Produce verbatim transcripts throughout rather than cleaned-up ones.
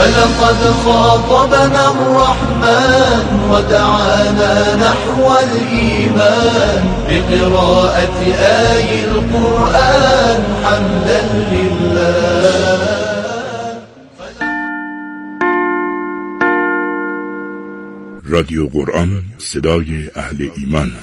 فلقد خاطبنا الرحمن ودعانا نحو الإيمان بقراءة آي القرآن حمدا لله. رادیو قرآن، صدای اهل ایمان.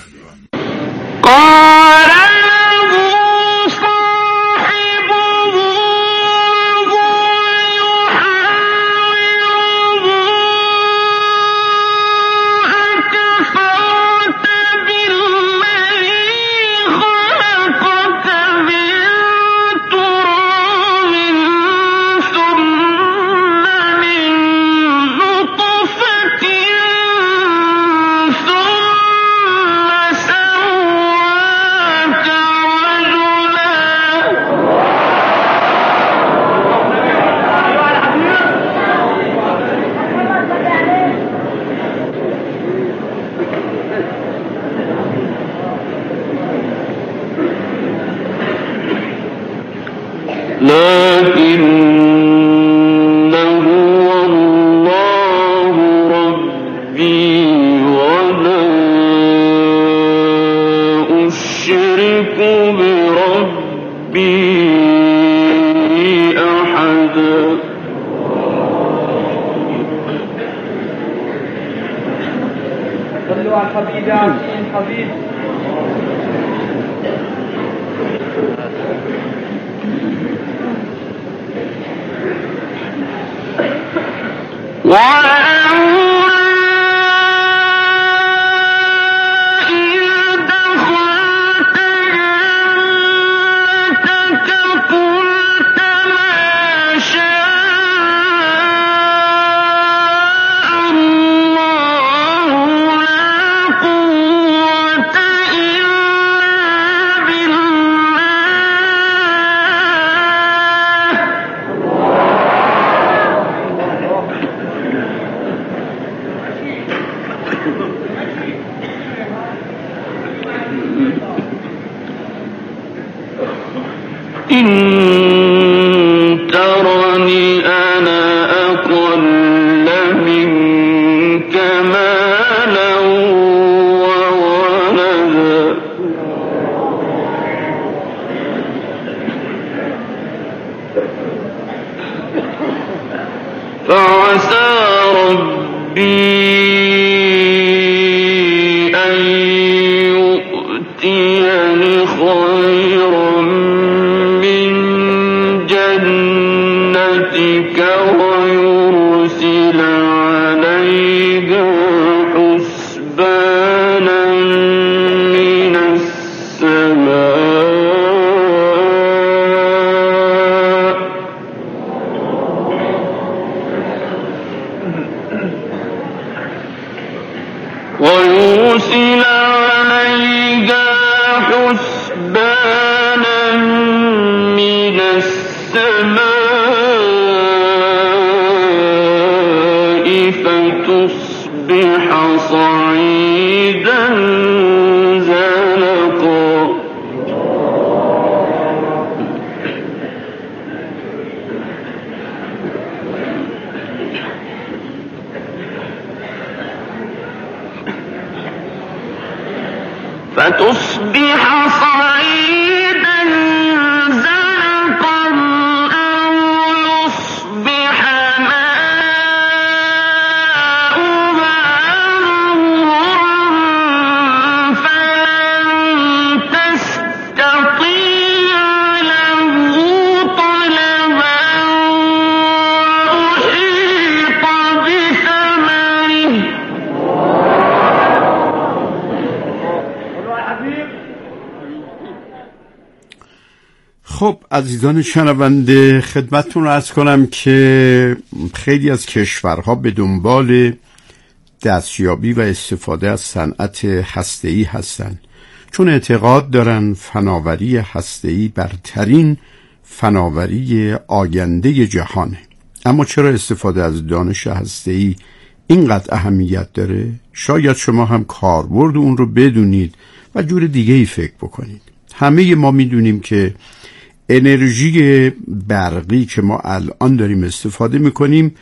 فتصبح صعيدا زلقا أو يصبح ماؤها غورا فلن تستطيع له طلبا وأحيط بثمره. خب عزیزان شنونده، خدمتتون رو عرض کنم که خیلی از کشورها به دنبال دستیابی و استفاده از صنعت هسته‌ای هستند، چون اعتقاد دارن فناوری هسته‌ای برترین فناوری آینده جهانه. اما چرا استفاده از دانش هسته‌ای اینقدر اهمیت داره؟ شاید شما هم کاربرد اون رو بدونید و جور دیگه ای فکر بکنید. همه ما میدونیم که انرژی برقی که ما الان داریم استفاده میکنیم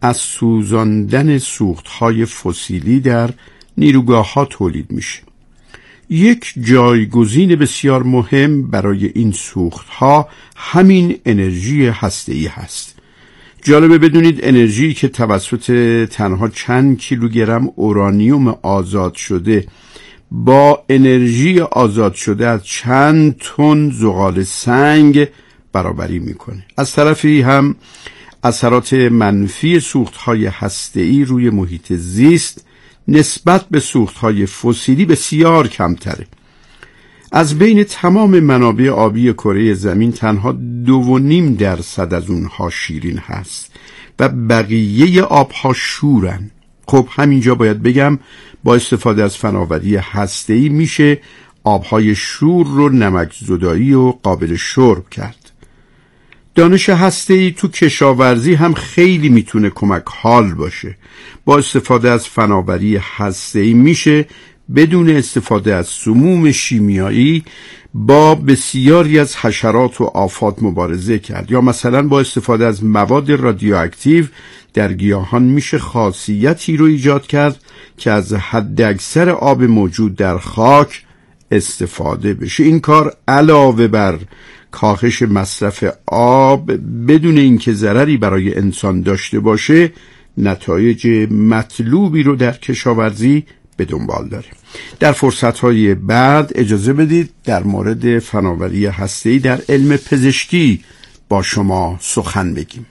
از سوزاندن سوختهای فسیلی در نیروگاه‌ها تولید میشه. یک جایگزین بسیار مهم برای این سوختها همین انرژی هسته‌ای هست. جالبه بدونید انرژی که توسط تنها چند کیلوگرم اورانیوم آزاد شده با انرژی آزاد شده از چند تن زغال سنگ برابری میکنه. از طرفی هم اثرات منفی سوختهای هسته‌ای روی محیط زیست نسبت به سوختهای فسیلی بسیار کمتره. از بین تمام منابع آبی کره زمین تنها دو و نیم درصد از اونها شیرین هست و بقیه آبها شورن. خب همینجا باید بگم با استفاده از فناوری هسته‌ای میشه آبهای شور رو نمک زدایی و قابل شرب کرد. دانش هسته‌ای تو کشاورزی هم خیلی میتونه کمک حال باشه. با استفاده از فناوری هسته‌ای میشه بدون استفاده از سموم شیمیایی با بسیاری از حشرات و آفات مبارزه کرد. یا مثلا با استفاده از مواد رادیواکتیو در گیاهان میشه خاصیتی رو ایجاد کرد که از حد اکثر آب موجود در خاک استفاده بشه. این کار علاوه بر کاهش مصرف آب بدون اینکه ضرری برای انسان داشته باشه نتایج مطلوبی رو در کشاورزی به دنبال داره. در فرصت‌های بعد اجازه بدید در مورد فناوری هسته‌ای در علم پزشکی با شما سخن بگیم.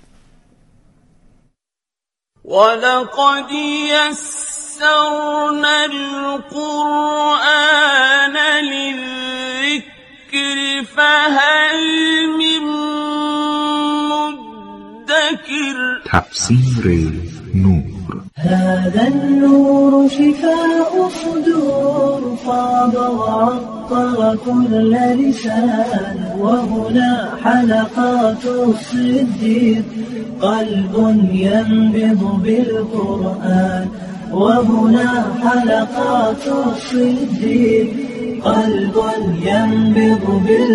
وَلَقَدْ يَسَّرْنَا الْقُرْآنَ لِلذِّكْرِ فَهَلْ مِن مُّدَّكِرٍ. تفسیر نور. هذا النور شفاء صدور فاض وعطر كل لسان وهنا حلقات الصديق قلب ينبض بالقرآن وهنا حلقات الصديق قلب ينبض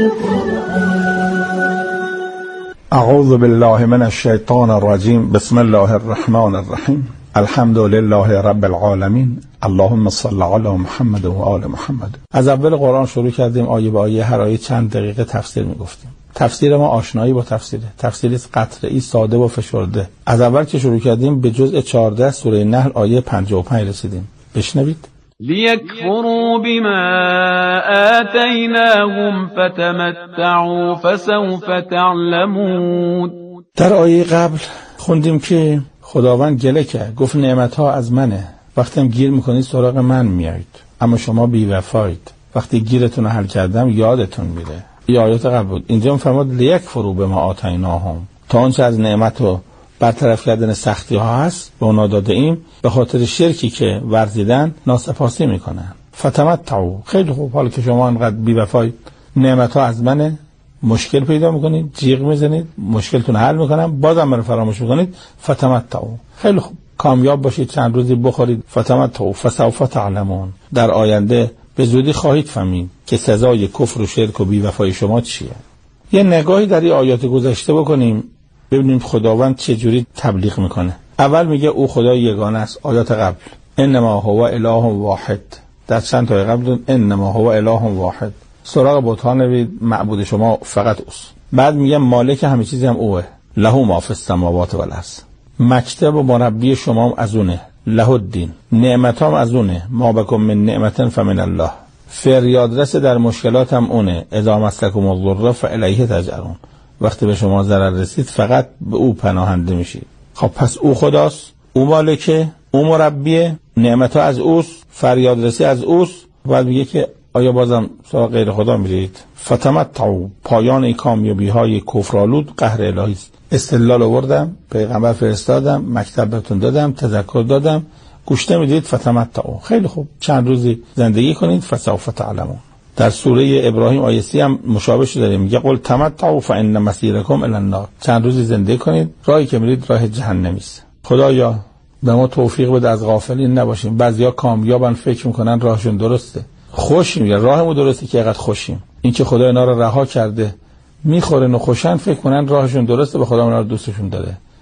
بالقرآن. اعوذ بالله من الشیطان الرجیم. بسم الله الرحمن الرحیم. الحمد لله رب العالمین. اللهم صل علی محمد و آل محمد. از اول قرآن شروع کردیم، آیه به آیه، هر آیه چند دقیقه تفسیر میگفتیم. تفسیر ما آشنایی با تفسیره، تفسیری قطعی ساده و فشرده. از اول که شروع کردیم به جزء چهارده سوره نحل آیه پنجاه و پنج رسیدیم. بشنوید. لِيَكْفُرُوا بِمَا آتَيْنَاهُمْ فَتَمَتَّعُوا فَسَوْفَ تَعْلَمُونَ. در آیه قبل خوندیم که خداوند گله کرد، گفت نعمت‌ها از منه، وقتی هم گیر میکنید سراغ من میایید، اما شما بی‌وفایید. وقتی گیرتون رو حل کردم یادتون میره. این آیات قبل بود. اینجا فرمود لیکفروا بما آتیناهم، تا آنچه از نعمت و برطرف کردن سختی ها هست به اونا داده ایم، به خاطر شرکی که ورزیدن ناسپاسی میکنن. فتمتعوا، خیلی خوب، حالا که شما انقدر بی‌وفایید، نعمت ها از منه، مشکل پیدا میکنید، جیغ میزنید، مشکلتون حل میکنم، بازم من فراموش میکنید، فتمتعوا، خیلی خوب، کامیاب باشید، چند روزی بخورید، فتمتعوا فسوف تعلمون، در آینده به زودی خواهید فهمید که سزای کفر و شرک و بی‌وفایی شما چیه. یه نگاهی در این آیات گذشته بکنیم ببینیم خداوند چه جوری تبلیغ میکنه. اول میگه او خدای یگانه است. آیات قبل انما هو اله واحد، در چند تا قبل انما هو اله واحد، سراغ بت‌ها نوید، معبود شما فقط اوست. بعد میگه مالک همه چیزی هم اوه، له ما فی السماوات و الارض، مکتب و مربی شما هم از اونه، له الدین، نعمت هم از اونه، ما بکم من نعمت فمن الله، فریاد رس در مشکلات هم اونه، اذا مسکم الضر فالیه تجأرون، وقتی به شما ضرر رسید فقط به او پناهنده میشید. خب پس او خداست، او مالکه، او مربیه، نعمت ها از اوست، فریاد رسی از اوست. بعد میگه که آیا بازم سراغ غیر خدا میرید؟ فتمتعوا، پایان این کامیابی های کفرآلود قهر الهی است. استدلال آوردم، پیغمبر فرستادم، مکتب بهتون دادم، تذکر دادم، گوش نمیدید، فتمتعوا، خیلی خوب، چند روزی زندگی کنید، فسوف تعلمون. در سوره ابراهیم آیه سی هم مشابه شده داریم، میگه قل تمتعوا فان مسیرکم الی النار، چند روزی زندگی کنید، راهی که میرید راه جهنمی است. خدایا به ما توفیق بده از غافلین نباشیم. بعضیا کامیابن فکر میکنن راهشون درسته، خوشیم، یا راهمون درسته که اینقدر خوشیم. این که خدا اینا رو رها کرده میخورن و خوشن، فکر کنن راهشون درسته، به خدا اونا رو دوستشون داره.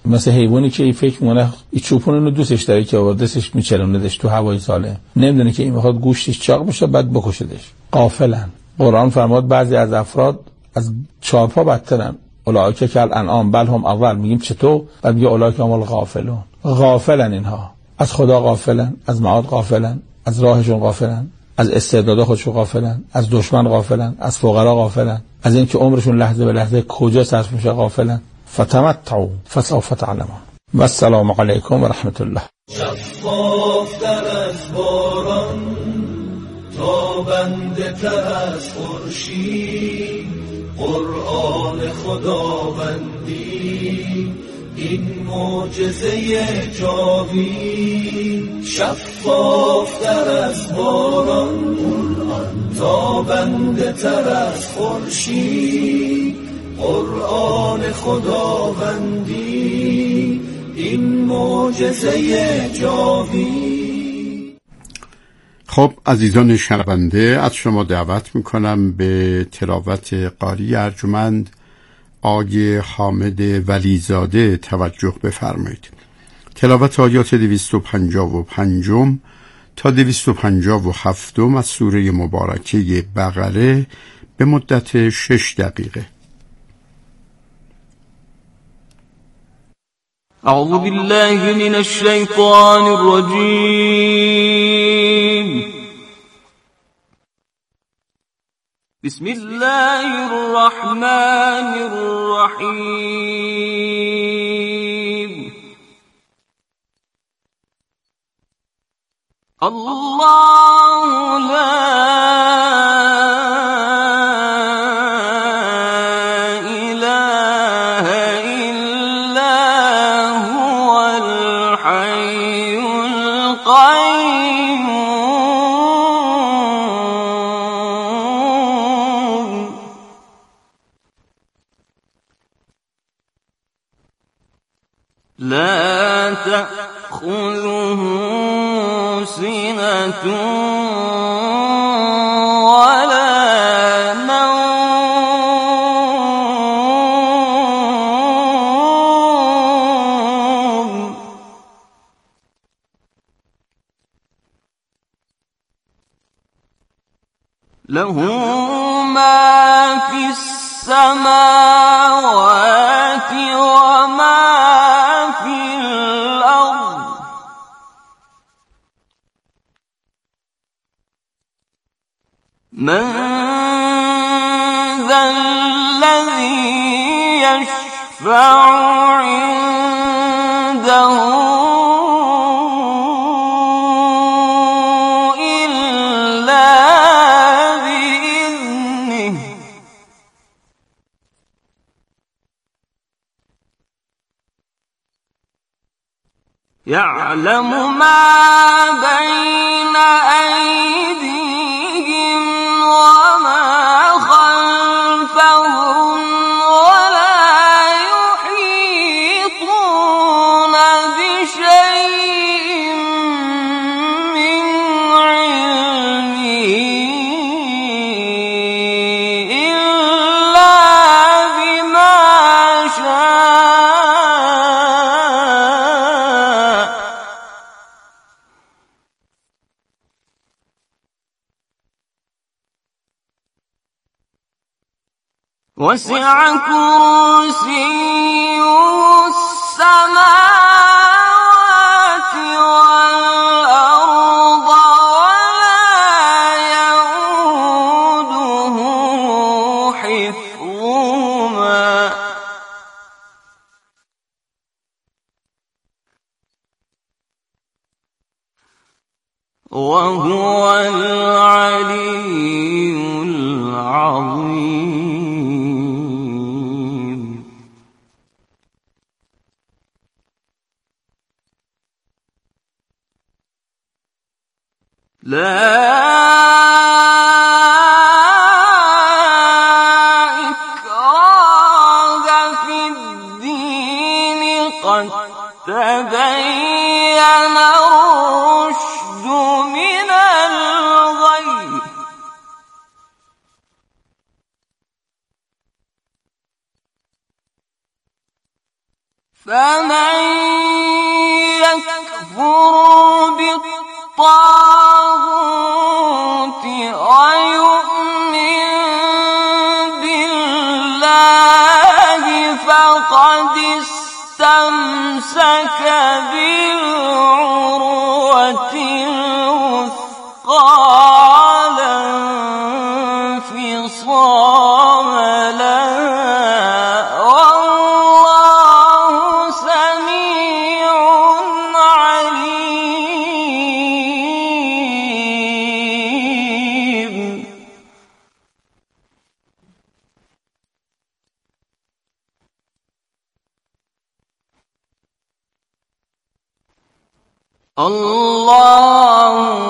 مثل حیوانی که فکر می‌کنه این چوپون رو دوستش داره که آوردهش میچلوندش تو هوای سالم، نمیدونه که این میخواد گوشتش چاق بشه بعد بکشدش. غافلن. قرآن فرمود بعضی از افراد از چارپا بدترن. اولئک کالانعام بل هم اضل. میگیم چطور؟ بعد میگه اولئک هم الغافلون. غافلن اینها، از خدا غافلن، از معاد غافلن، از راهشون غافلن، از استعداد خودشون غافلن، از دشمن غافلن، از فقرا غافلن، از اینکه عمرشون لحظه به لحظه کجا صرف میشه غافلن. فتمتعوا فسوف تعلمون. و السلام علیکم و رحمت الله. شفاف در از باران، تابنده تر از خورشید، قرآن خداوندی این معجزه جاوید. شفاف در از باران، تابنده تر از خورشید، قرآن خداوندی این معجزه جاوید. خب عزیزان شنونده، از شما دعوت میکنم به تلاوت قاری ارجمند آقای حامد ولیزاده توجه بفرمایید. تلاوت آیات دویست و پنجاه و پنجم تا دویست و پنجاه و هفتم از سوره مبارکه بقره به مدت شش دقیقه. اعوذ بالله من الشیطان الرجیم. بسم الله الرحمن الرحیم. الله لا لا تأخذه سنة ولا نوم له ما في السماوات وما من ذا الذي يشفع عنده إلا بإذنه يعلم ما بين أيديهم وما خلفهم ولا يحيطون بشيء من علمه إلا بما شاء. وسع كرسيه السماوات والأرض ولا يؤوده حفظهما وهو العلي العظيم. لا إكراه في الدين قد تبين الرشد من الغي فمن يكفر بالطاغوت ويؤمن بالله فقد استمسك بالعروة الوثقى لا انفصام لها والله سميع عليم. الله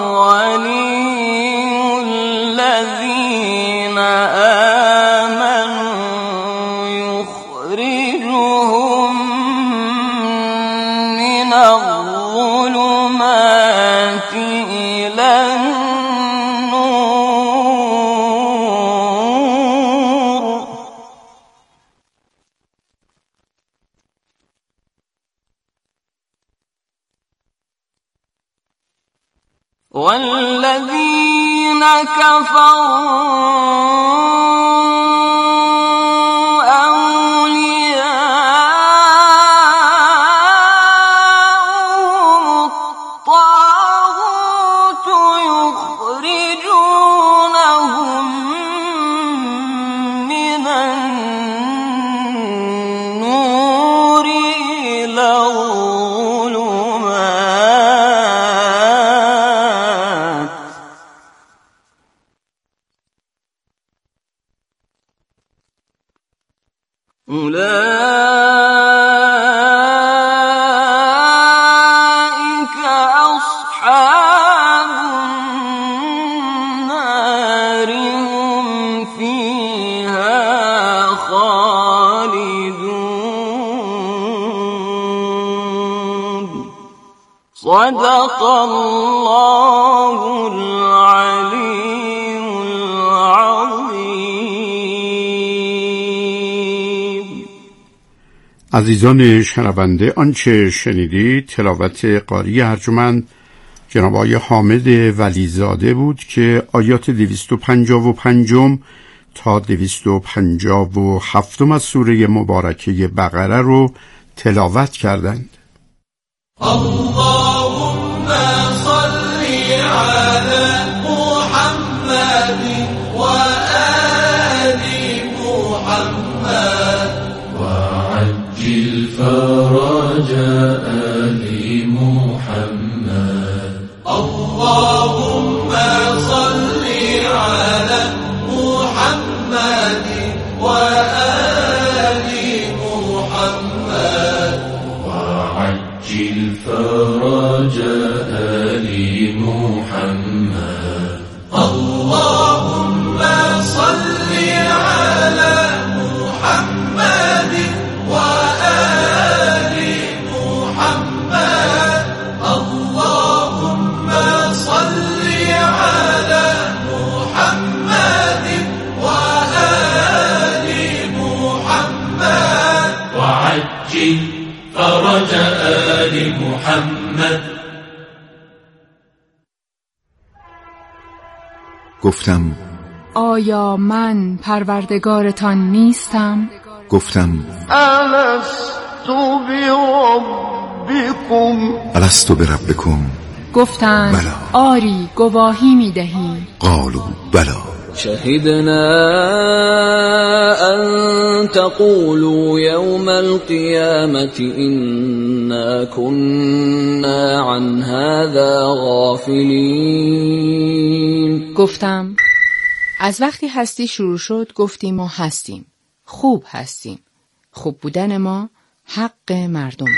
ولي الذين آمنوا يخرجهم من الظلمات إلى النور والذين كفروا أولياءهم الطاغوت يخرجونهم من النور إلى الظلمات أولئك أصحاب النار هم فيها خالدون. صدق الله العلي العظيم. عزیزان شنونده، آنچه شنیدید تلاوت قاری ارجمند جناب آقای حامد ولیزاده بود که آیات دویست و پنجاه و پنجم تا دویست و پنجاه و هفتم از سوره مبارکه بقره رو تلاوت کردند. اللهم صل على محمد وآل محمد وعجل فرج آل محمد. اللهم صل على محمد وآل محمد وعجل فرج آل محمد. اللهم صل على محمد وآل محمد. اللهم صل على محمد وآل محمد وعجل فرج آل محمد. گفتم آیا من پروردگارتان نیستم؟ گفتم ألست بربكم الستو بربکم گفتند بلی. آری گواهی می دهیم. قالوا بلا شهدنا أن تقولوا يوم القيامة إنا كنا عن هذا غافلين. گفتم از وقتی هستی شروع شد گفتیم ما هستیم، خوب هستیم، خوب بودن ما حق مردم.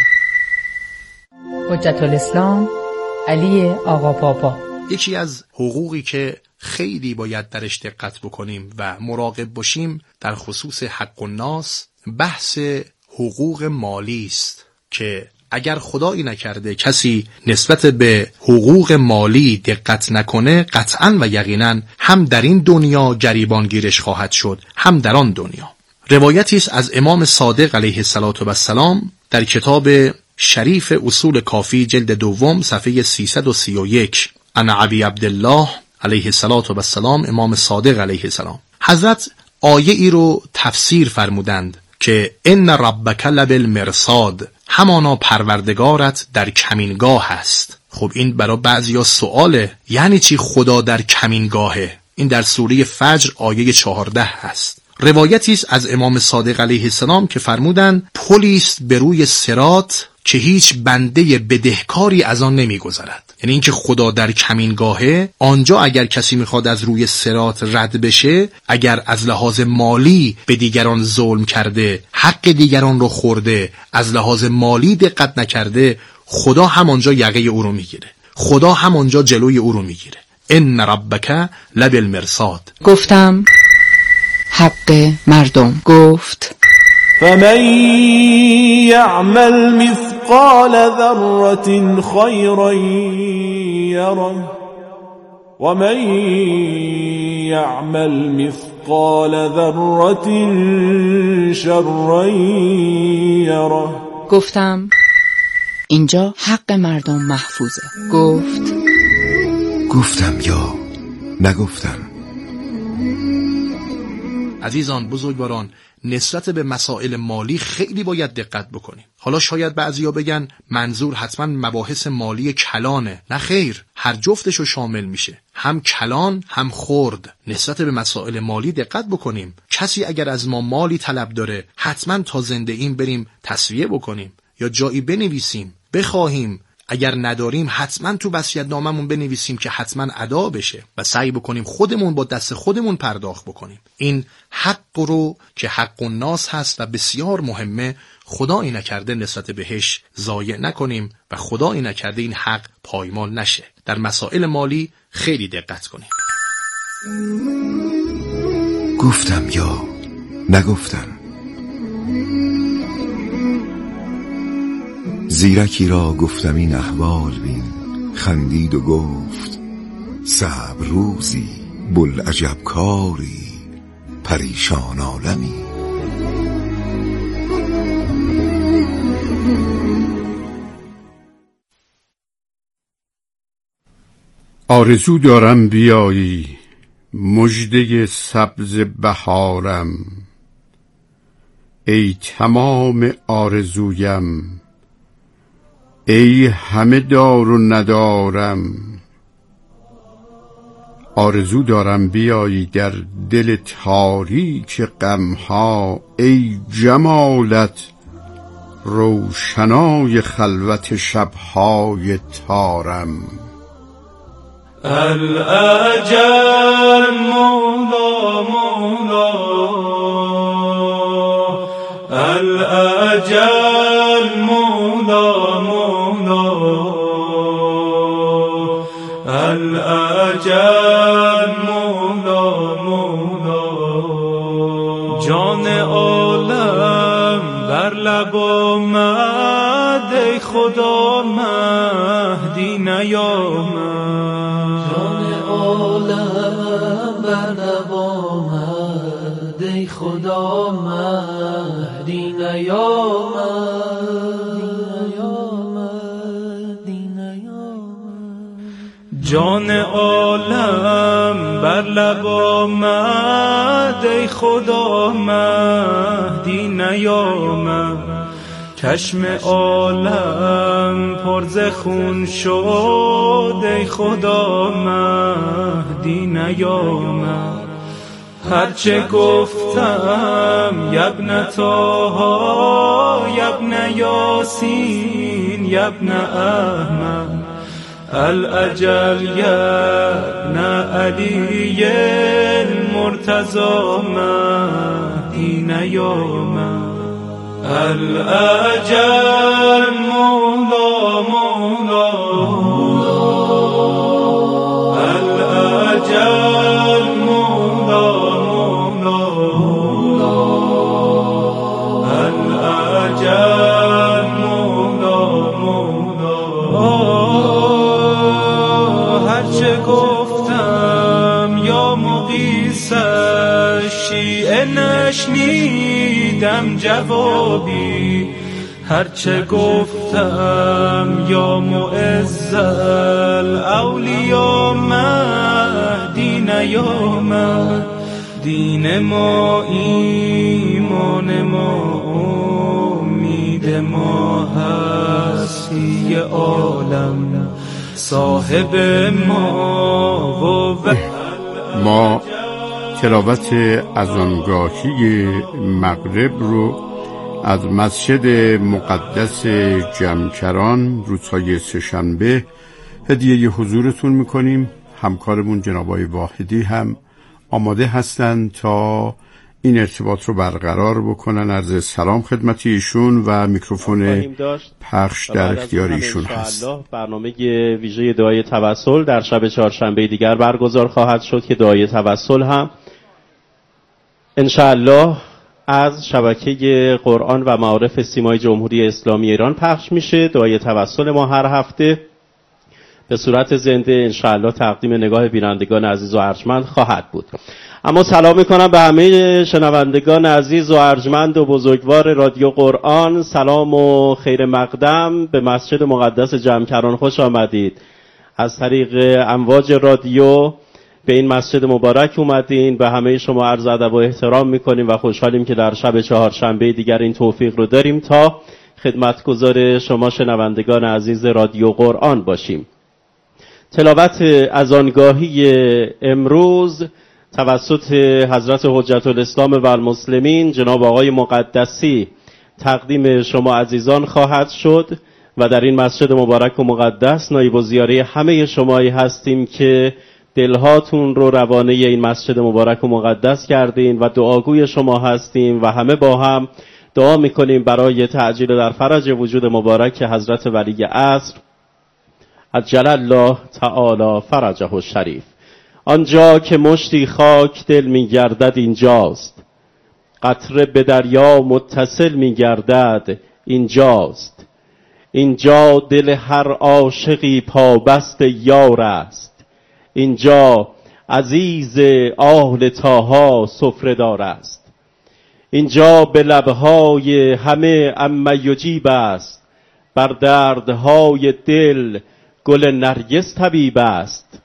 حجت الاسلام علی آقا پاپا. یکی از حقوقی که خیلی باید درش دقت بکنیم و مراقب باشیم در خصوص حق الناس بحث حقوق مالی است که اگر خدایی نکرده کسی نسبت به حقوق مالی دقت نکنه قطعاً و یقیناً هم در این دنیا گریبان گیرش خواهد شد هم در آن دنیا. روایتی است از امام صادق علیه الصلاة و السلام در کتاب شریف اصول کافی جلد دوم صفحه سیصد و سی و یک عن ابی عبدالله علیه الصلاة و السلام، امام صادق علیه السلام، حضرت آیه ای رو تفسیر فرمودند که ان ربک لبالمرصاد، همانا پروردگارت در کمینگاه است. خب این برای بعضیا سواله، یعنی چی خدا در کمینگاهه؟ این در سوره فجر آیه چهارده هست. روایتی است از امام صادق علیه السلام که فرمودند پلی است به روی صراط که هیچ بنده بدهکاری از آن نمیگذرد. یعنی اینکه خدا در کمینگاهه، آنجا اگر کسی میخواد از روی صراط رد بشه، اگر از لحاظ مالی به دیگران ظلم کرده، حق دیگران رو خورده، از لحاظ مالی دقت نکرده، خدا همانجا یقه او رو میگیره، خدا همانجا جلوی او رو میگیره. ان ربک لبالمرصاد. گفتم حق مردم. گفت فمن یعمل مثقال ذرة خیرا یره ومن یعمل مثقال ذرة شرا یره. گفتم اینجا حق مردم محفوظه. گفت گفتم یا نگفتم. عزیزان بزرگواران، نسبت به مسائل مالی خیلی باید دقت بکنیم. حالا شاید بعضیا بگن منظور حتما مباحث مالی کلانه. نه خیر، هر جفتشو شامل میشه، هم کلان هم خرد. نسبت به مسائل مالی دقت بکنیم. کسی اگر از ما مالی طلب داره، حتما تا زنده ایم بریم تسویه بکنیم یا جایی بنویسیم بخواهیم. اگر نداریم حتما تو وصیت‌ناممون بنویسیم که حتما ادا بشه و سعی بکنیم خودمون با دست خودمون پرداخت بکنیم. این حق رو که حق الناس هست و بسیار مهمه، خدا این نکرده نسبت بهش ضایع نکنیم و خدا این نکرده این حق پایمال نشه. در مسائل مالی خیلی دقت کنیم. گفتم یا نگفتم. زیرکی را گفتم این احوال بین، خندید و گفت صبر روزی بوالعجب کاری پریشان عالمی. آرزو دارم بیایی مژده سبز بهارم، ای تمام آرزویم ای همه دار و ندارم. آرزو دارم بیایی در دل تاریک غمها، ای جمالت روشنای خلوت شبهای تارم. الاجل مولا مولا الاجل مولا مولا الاجل مولا مولا. جان عالم بر لب آمد، ای خدا مهدی نیامد. جان عالم بر لب آمد، ای خدا مهدی نیامد. جان عالم بر لب آمد، ای خدا مهدی نیامد. چشم عالم پر ز خون شد، ای خدا مهدی نیامد. هرچه گفتم یبن طاها یبن یاسین یبن احمد، الاجل یبن علی المرتضی مهدی نیامد. الاجل مولا مولا الاجل مولا مولا الاجل مولا مولا. هرچه گفتم یا مقیس شیعه نشنیدم جوابی، هرچه گفتم یا معز الاولیا مهدی نیامد، دین ما ایمان ما امید ما هستی عالم صاحب ما و ما تلاوت اذانگاهی مغرب رو از مسجد مقدس جمکران روزهای سه‌شنبه هدیه حضورتون میکنیم. همکارمون جناب آقای واحدی هم آماده هستند تا این ارتباط رو برقرار بکنن. عرض سلام خدمت ایشون و میکروفون پخش در اختیار ایشون هست. برنامه ویژه دعای توسل در شب چهارشنبه دیگر برگزار خواهد شد که دعای توسل هم انشاءالله از شبکه قرآن و معارف سیمای جمهوری اسلامی ایران پخش میشه. دعای توسل ما هر هفته به صورت زنده انشاءالله تقدیم نگاه بینندگان عزیز و ارجمند خواهد بود. اما سلام میکنم به همه شنوندگان عزیز و ارجمند و بزرگوار رادیو قرآن. سلام و خیر مقدم به مسجد مقدس جمکران خوش آمدید. از طریق امواج رادیو به این مسجد مبارک اومدین. به همه شما عرض ادب و احترام میکنیم و خوشحالیم که در شب چهارشنبه دیگر این توفیق رو داریم تا خدمتگزار شما شنوندگان عزیز رادیو قرآن باشیم. تلاوت اذانگاهی امروز توسط حضرت حجت الاسلام و المسلمین جناب آقای مقدسی تقدیم شما عزیزان خواهد شد و در این مسجد مبارک و مقدس نایب الزیاره همه شمایی هستیم که دلهاتون رو روانه این مسجد مبارک و مقدس کردین و دعاگوی شما هستیم و همه با هم دعا میکنیم برای تعجیل در فرج وجود مبارک حضرت ولی عصر عجل الله تعالی فرجه الشریف. آنجا که مشتی خاک دل میگردد اینجاست، قطره به دریا متصل میگردد اینجاست. اینجا دل هر عاشقی پابست یار است، اینجا عزیز آل طاها سفره‌دار است. اینجا به لبهای همه اما یجیب است، بر دردهای دل گل نرگس طبیب است.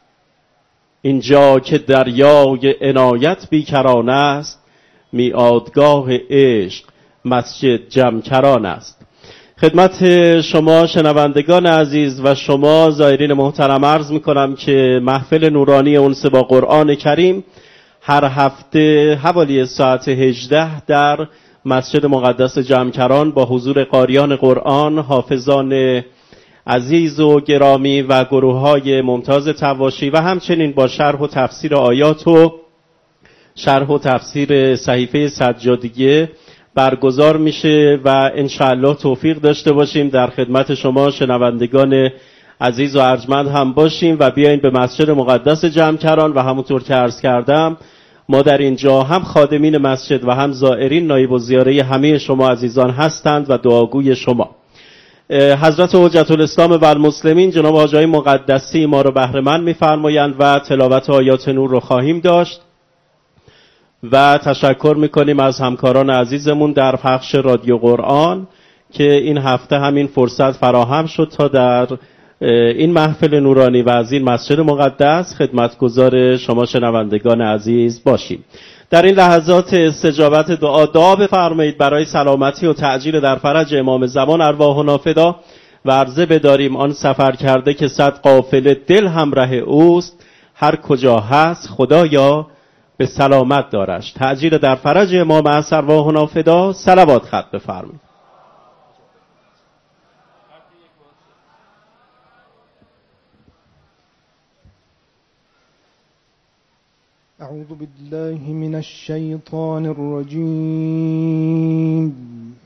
اینجا که دریای عنایت بیکران است، میعادگاه عشق مسجد جمکران است. خدمت شما شنوندگان عزیز و شما زائرین محترم عرض میکنم که محفل نورانی انس با قرآن کریم هر هفته حوالی ساعت هجده در مسجد مقدس جمکران با حضور قاریان قرآن، حافظان عزیز و گرامی و گروه‌های ممتاز تواشی و همچنین با شرح و تفسیر آیات و شرح و تفسیر صحیفه سجادیه برگزار میشه و انشاءالله توفیق داشته باشیم در خدمت شما شنوندگان عزیز و ارجمند هم باشیم و بیاین به مسجد مقدس جمکران و همونطور که عرض کردم ما در اینجا هم خادمین مسجد و هم زائرین نایب الزیاره همه شما عزیزان هستند و دعاگوی شما. حضرت حجت الاسلام و المسلمین جناب حاجی آقای مقدسی ما رو بهره مند می‌فرمایند و تلاوت آیات نور رو خواهیم داشت و تشکر میکنیم از همکاران عزیزمون در پخش رادیو قرآن که این هفته همین فرصت فراهم شد تا در این محفل نورانی و از این مسجد مقدس خدمتگزار شما شنوندگان عزیز باشیم. در این لحظات استجابت دعا دعا بفرمایید برای سلامتی و تعجیل در فرج امام زمان ارواحنا فدا و عرضه بداریم آن سفر کرده که صد قافله دل همراه اوست، هر کجا هست خدایا به سلامت دارش. تعجیل در فرج امام از ارواحنا فدا. صلوات خط بفرمایید. اعوذ بالله من الشیطان الرجیم.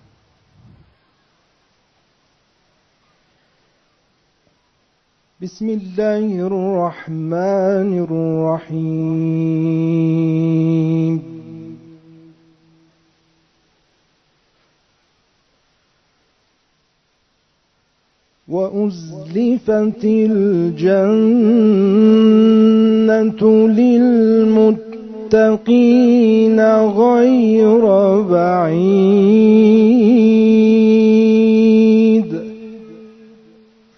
بسم الله الرحمن الرحیم. وأزلفت الجنة للمتقين غير بعيد